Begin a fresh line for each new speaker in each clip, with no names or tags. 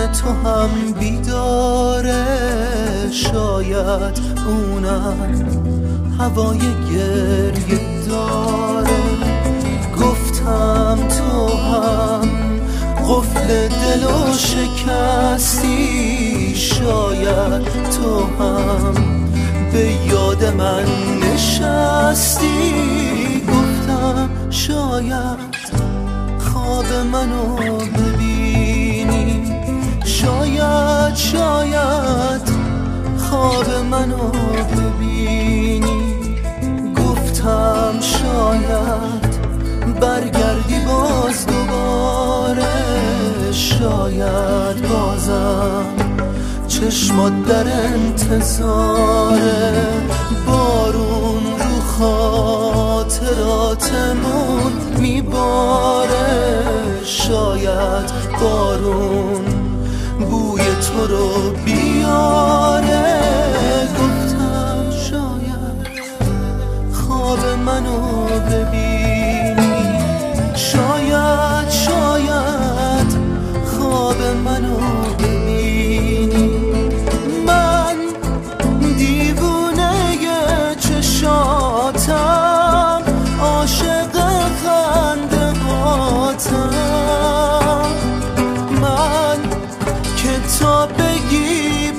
تو هم بیداره، شاید اونم هوای گریه داره. گفتم تو هم قفل دلو شکستی، شاید تو هم به یاد من نشستی. گفتم شاید خواب منو ببینی، شاید خواب منو ببینی. گفتم شاید برگردی باز دوباره، شاید بازم چشمات در انتظاره. بارون رو خاطراتمون میباره، شاید بارون بوی تو رو بیاره. گفتم شاید خواب منو ببینی، شاید خواب منو ببینی. من دیوونه چشاتم، عاشق خنده هاتم. من که تا بگی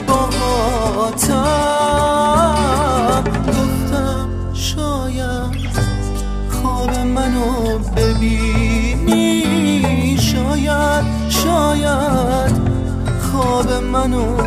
باهاتم. گفتم شاید خواب منو ببینی، شاید خواب منو